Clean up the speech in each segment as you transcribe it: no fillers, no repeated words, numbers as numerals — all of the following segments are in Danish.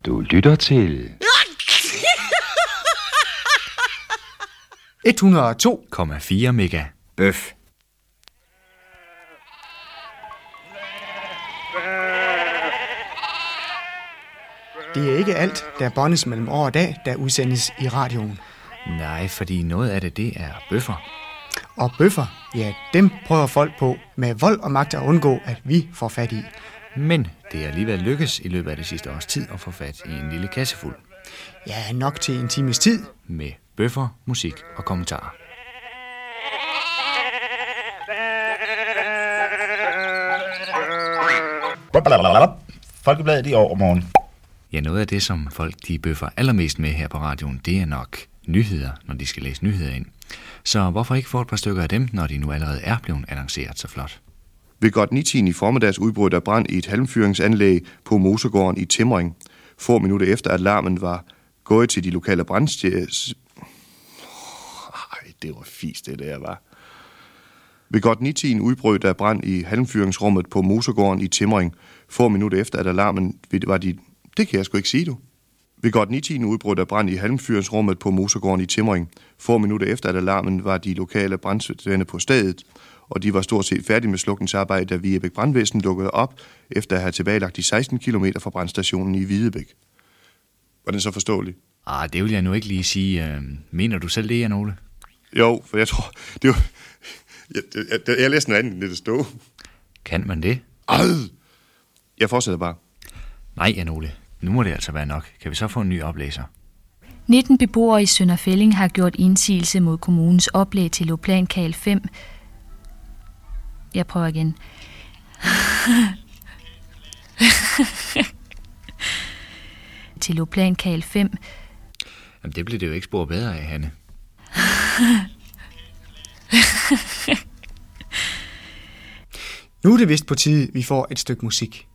Du lytter til 102,4 mega bøf. Det er ikke alt, der bondes mellem år og dag, der udsendes i radioen. Nej, fordi noget af det er bøffer. Og bøffer, ja, dem prøver folk på med vold og magt at undgå, at vi får fat i. Men det er alligevel lykkes i løbet af det sidste års tid at få fat i en lille kasse fuld. Ja, nok til en times tid. Med bøffer, musik og kommentarer. Folkebladet i overmorgen. Ja, noget af det, som folk de bøffer allermest med her på radioen, det er nok nyheder, når de skal læse nyheder ind. Så hvorfor ikke få et par stykker af dem, når de nu allerede er blevet annonceret så flot? Ved godt 9-10 i formiddags udbrød der brand i et halmfyringsanlæg på Mosegården i Timring. Få minutter efter, at alarmen var gået til de lokale brandsteder. Det var fisk, det der var. Ved godt 9-10 udbrød der brand i halmfyringsrummet på Mosegården i Timring. Få minutter efter, at alarmen var de... Det kan jeg sgu ikke sige, du. Ved godt 9-10 udbrød der brand i halmfyringsrummet på Mosegården i Timring. Få minutter efter, at alarmen var de lokale brandsteder på stedet, og de var stort set færdige med slukningsarbejde, da Videbæk Brandvæsen lukkede op, efter at have tilbagelagt de 16 km fra brandstationen i Videbæk. Var det så forståeligt? Det vil jeg nu ikke lige sige. Mener du selv det, Jan Ole? Jo, for jeg tror... Det var... Jeg læste noget andet, end det der stod. Kan man det? Jeg fortsætter bare. Nej, Jan Ole. Nu må det altså være nok. Kan vi så få en ny oplæser? 19 beboere i Sønder Felding har gjort indsigelse mod kommunens oplæg til Loplankal 5. Jeg prøver igen. Til Loplankal 5. Jamen, det blev det jo ikke spor bedre af, Hanne. Nu er det vist på tide, vi får et stykke musik.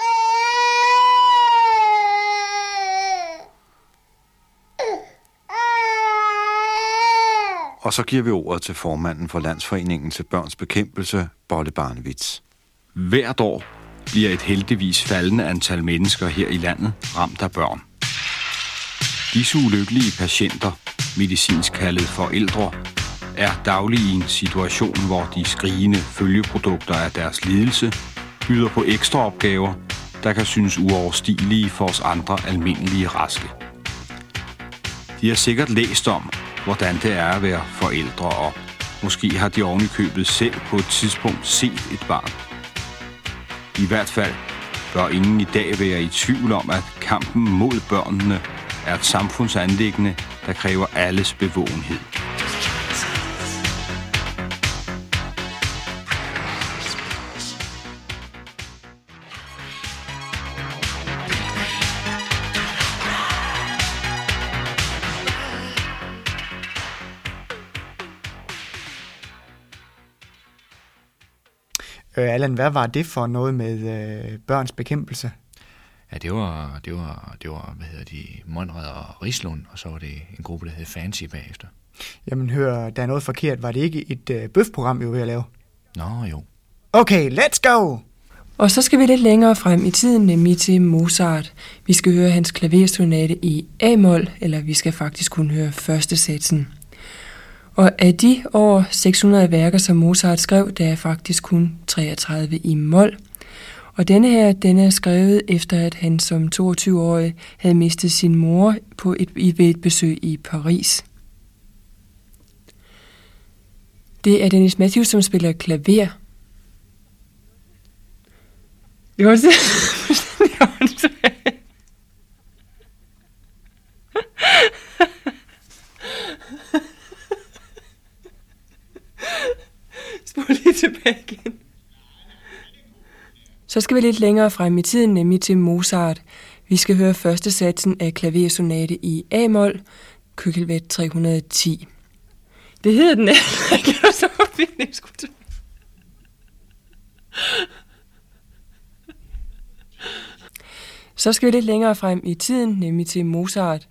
Og så giver vi ordet til formanden for Landsforeningen til Børns Bekæmpelse, Bolle Barnevits. Hvert år bliver et heldigvis faldende antal mennesker her i landet ramt af børn. Disse ulykkelige patienter, medicinsk kaldet forældre, er daglig i en situation, hvor de skrigende følgeprodukter af deres lidelse byder på ekstra opgaver, der kan synes uoverstigelige for os andre almindelige raske. De har sikkert læst om, hvordan det er at være forældre, og måske har de oven i købet selv på et tidspunkt set et barn. I hvert fald bør ingen i dag være i tvivl om, at kampen mod børnene er et samfundsanliggende, der kræver alles bevågenhed. Allan, hvad var det for noget med børns bekæmpelse? Ja, det var Monrad og Rislund, og så var det en gruppe, der hed Fancy bagefter. Jamen hør, der er noget forkert. Var det ikke et bøfprogram, vi var ved at lave? Nå, jo. Okay, let's go! Og så skal vi lidt længere frem i tiden, nemlig til Mozart. Vi skal høre hans klaversonate i A-mol, eller vi skal faktisk kun høre første satsen. Og af de over 600 værker, som Mozart skrev, der er faktisk kun 33 i mol. Og denne her, den er skrevet efter, at han som 22-årig havde mistet sin mor ved et besøg i Paris. Det er Dennis Matthews, som spiller klaver. Jo, det Spol lige tilbage igen. Så skal vi lidt længere frem i tiden, nemlig til Mozart. Vi skal høre første satsen af klaversonate i A-mol, Køkkelvæt 310. Det hedder den ikke. Så skal vi lidt længere frem i tiden, nemlig til Mozart.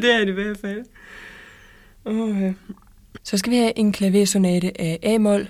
Det er det i hvert fald. Så skal vi have en klaversonate af A-mol.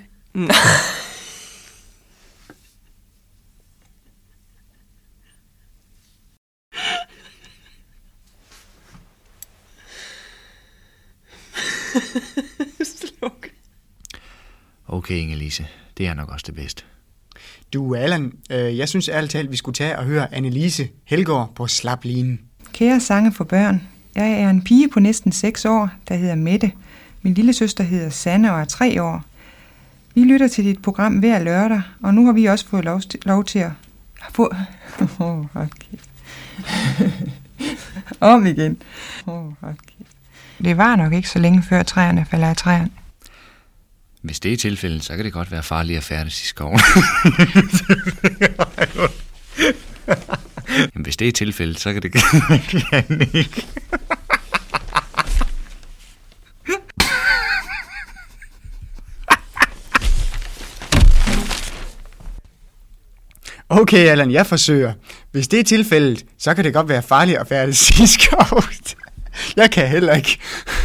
Sluk. Okay, Inge-Lise. Det er nok også det bedste. Du, Allan, jeg synes ærligt talt, vi skulle tage og høre Annelise Helgaard på Slaplinen. Kære sange for børn. Jeg er en pige på næsten 6 år, der hedder Mette. Min lille søster hedder Sanne og er 3 år. Vi lytter til dit program hver lørdag, og nu har vi også fået lov til at få... okay. Om igen. Okay. Det var nok ikke så længe før træerne falder af træerne. Hvis det er tilfældet, så kan det godt være farligt at færdes i skoven. Men hvis det er tilfældet, så kan det ikke. Okay, Allan, jeg forsøger. Hvis det er tilfældet, så kan det godt være farligt at færdes i skoven. Jeg kan heller ikke.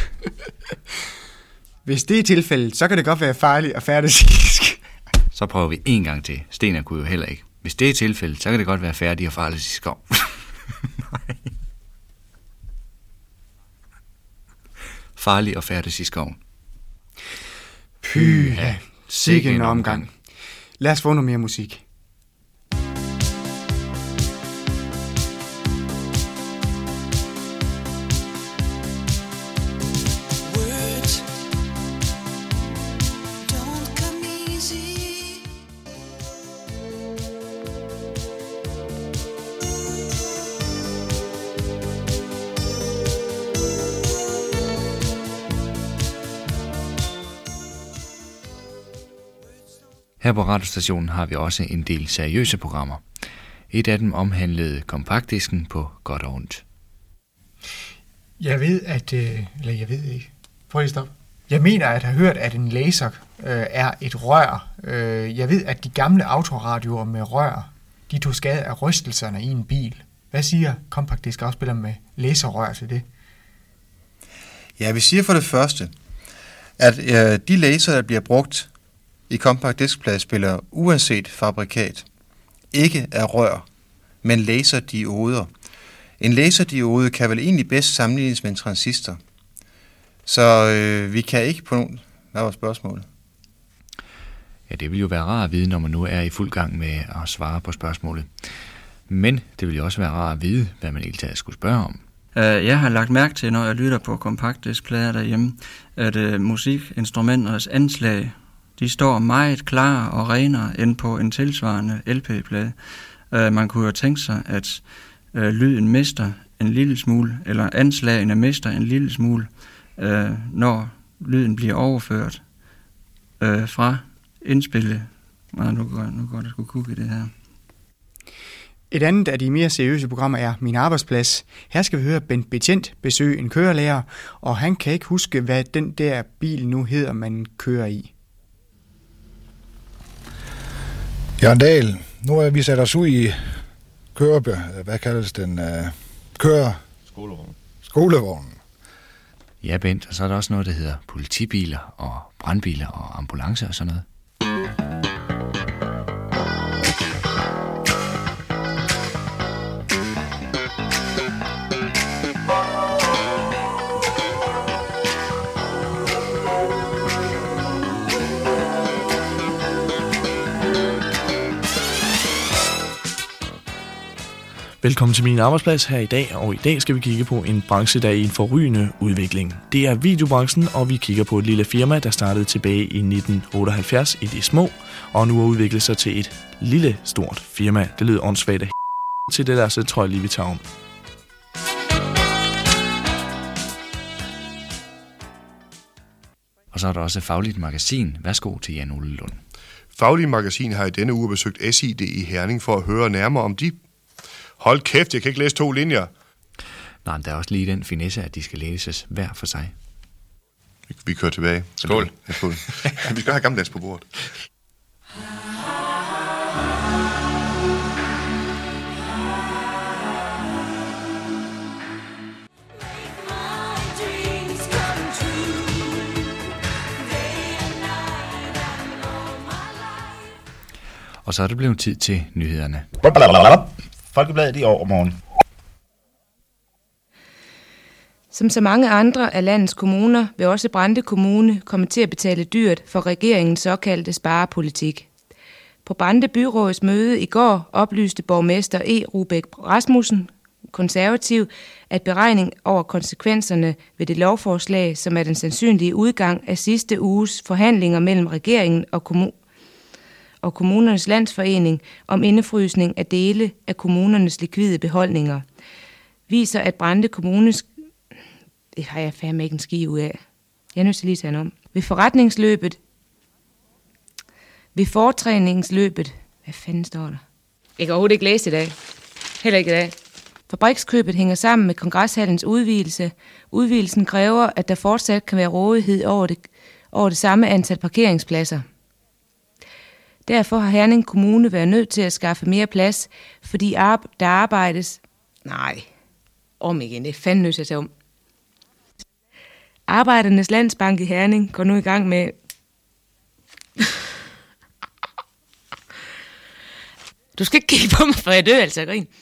Hvis det er tilfældet, så kan det godt være farligt at færdes i skoven. Så prøver vi en gang til. Stener kunne jo heller ikke. Hvis det er tilfældet, så kan det godt være færdigt at færdes i skoven. Farligt at færdes i skoven. Pyha, sikke en omgang. Lad os få noget mere musik. Her på radiostationen har vi også en del seriøse programmer. Et af dem omhandlede kompaktdisken på godt og ondt. Jeg ved, at... Eller jeg ved ikke. Prøv lige at stoppe. Jeg mener at have hørt, at en laser er et rør. Jeg ved, at de gamle autoradioer med rør, de tog skade af rystelserne i en bil. Hvad siger kompaktdisk-afspiller med laserrør til det? Ja, vi siger for det første, at de laser, der bliver brugt i compact diskpladespillere, uanset fabrikat, ikke er rør, men laserdioder. En laserdiode kan vel egentlig bedst sammenlignes med en transistor. Så vi kan ikke på nogen... Hvad var spørgsmålet? Ja, det vil jo være rart at vide, når man nu er i fuld gang med at svare på spørgsmålet. Men det vil jo også være rart at vide, hvad man egentlig skulle spørge om. Jeg har lagt mærke til, når jeg lytter på kompaktdiskplader derhjemme, at musikinstrumenternes anslag, de står meget klarere og renere end på en tilsvarende LP-plade. Man kunne jo tænke sig, at lyden mister en lille smule, eller anslagene mister en lille smule, når lyden bliver overført fra indspillet. Nu går det sgu kuk i det her. Et andet af de mere seriøse programmer er Min Arbejdsplads. Her skal vi høre Bent Betjent besøge en kørelærer, og han kan ikke huske, hvad den der bil nu hedder, man kører i. Jørgen Dahl, nu er vi sat os ud i hvad kaldes den? Skolevognen. Ja, Bent, og så er der også noget, der hedder politibiler og brandbiler og ambulancer og sådan noget. Velkommen til Min Arbejdsplads her i dag, og i dag skal vi kigge på en branche, der er i en forrygende udvikling. Det er videobranchen, og vi kigger på et lille firma, der startede tilbage i 1978 i de små, og nu har udviklet sig til et lille stort firma. Det lyder åndssvagt til det der, så tror jeg lige vi tager om. Og så er der også Fagligt Magasin. Værsgo til Jan Ole Lund. Fagligt Magasin har i denne uge besøgt SID i Herning for at høre nærmere om de... Hold kæft, jeg kan ikke læse 2 linjer. Nej, der er også lige den finesse, at de skal læses hver for sig. Vi kører tilbage. Skål. Ja, skål. Vi skal have gammeldags på bordet. Og så er det blevet tid til nyhederne. Folkebladet i overmorgen. Som så mange andre af landets kommuner vil også Brande Kommune komme til at betale dyrt for regeringens såkaldte sparepolitik. På Brande Byråds møde i går oplyste borgmester E. Rubæk Rasmussen, konservativ, at beregning over konsekvenserne ved det lovforslag, som er den sandsynlige udgang af sidste uges forhandlinger mellem regeringen og Kommunernes Landsforening om indefrysning af dele af kommunernes likvide beholdninger, viser, at Brande Kommunes... Det har jeg fandme ikke en ski ud af. Jeg er nødt til lige at tage om. Ved fortræningsløbet... Hvad fanden står der? Jeg kan overhovedet ikke læse i dag. Heller ikke i dag. Fabrikskøbet hænger sammen med kongreshallens udvidelse. Udvidelsen kræver, at der fortsat kan være rådighed over det samme antal parkeringspladser. Derfor har Herning Kommune været nødt til at skaffe mere plads, fordi der arbejdes... Nej, om igen, det er fandme nødt til at tage om. Arbejdernes Landsbank i Herning går nu i gang med... Du skal ikke kigge på mig, for jeg dør altså, grin.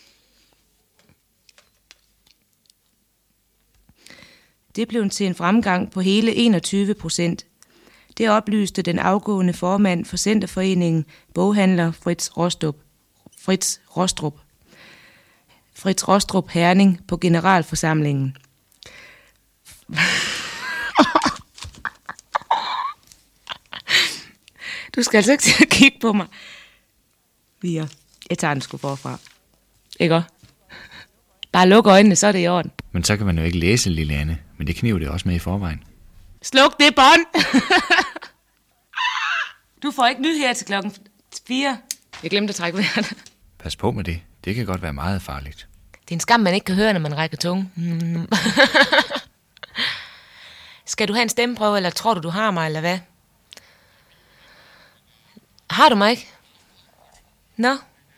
Det blev til en fremgang på hele 21%. Det oplyste den afgående formand for Centerforeningen, boghandler Fritz Rostrup Herning på generalforsamlingen. Du skal altså ikke til at kigge på mig. Jeg tager den sgu forfra. Ikke også? Bare luk øjnene, så er det i orden. Men så kan man jo ikke læse, lille Anne. Men det kniver det også med i forvejen. Sluk det bånd! Du får ikke nyheder til klokken 4. Jeg glemte at trække vejret. Pas på med det. Det kan godt være meget farligt. Det er en skam, man ikke kan høre, når man rækker tunge. Skal du have en stemmeprøve, eller tror du har mig, eller hvad? Har du mig ikke? Nå?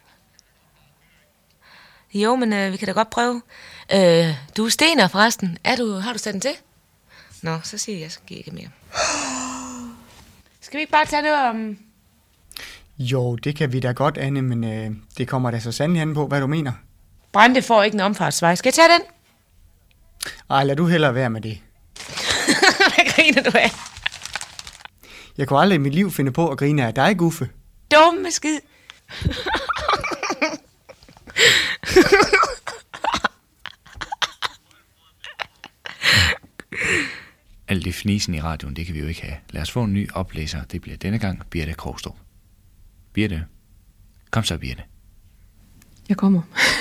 Jo, men vi kan da godt prøve. Du er Stener forresten. Har du sat den til? Nå, så siger jeg, så giver ikke mere. Skal vi ikke bare tage det om... Jo, det kan vi da godt, Anne, men det kommer da så sandelig an på, hvad du mener. Brande får ikke en omfartsvej. Skal jeg tage den? Ej, lad du hellere være med det. Hvad griner du af? Jeg kunne aldrig i mit liv finde på at grine af dig, Guffe. Dumme skid. Alt det fnisen i radioen, det kan vi jo ikke have. Lad os få en ny oplæser. Det bliver denne gang Birte Krogstrup. Birte. Kom så, Birte. Jeg kommer.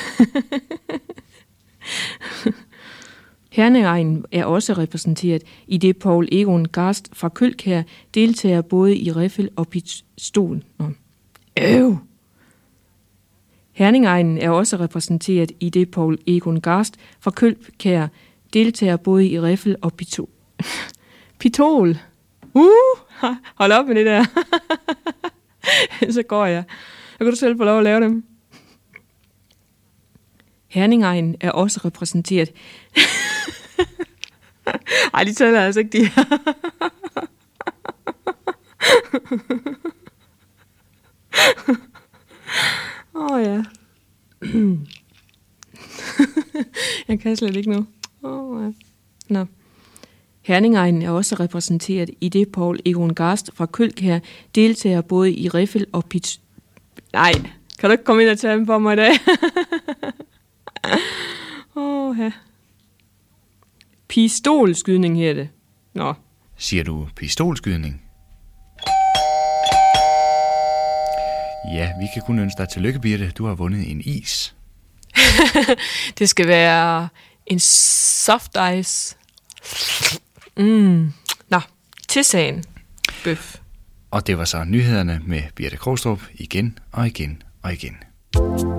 Herningegnen er også repræsenteret, i det Poul Egon Garst fra Kølkær deltager både i riffel og pistol. Herningegnen er også repræsenteret, i det Poul Egon Garst fra Kølkær deltager både i riffel og pitol. Hold op med det der. Så går jeg. Jeg kan du selv få lov at lave dem. Herningegnen er også repræsenteret. Ej, de tæller altså ikke, de her. Ja. Jeg kan slet ikke nu. Ja. Nå. Herningegnen er også repræsenteret, i det Poul Egon Garst fra Kølkær deltager både i riffel og Nej, kan du ikke komme ind og tage dem for mig i dag? Ja. Pistolskydning her det. Nå. Siger du pistolskydning? Ja, vi kan kun ønske dig tillykke, Birte. Du har vundet en is. Det skal være en soft ice. Nå, til sagen. Bøf. Og det var så nyhederne med Birte Krogstrup igen og igen og igen.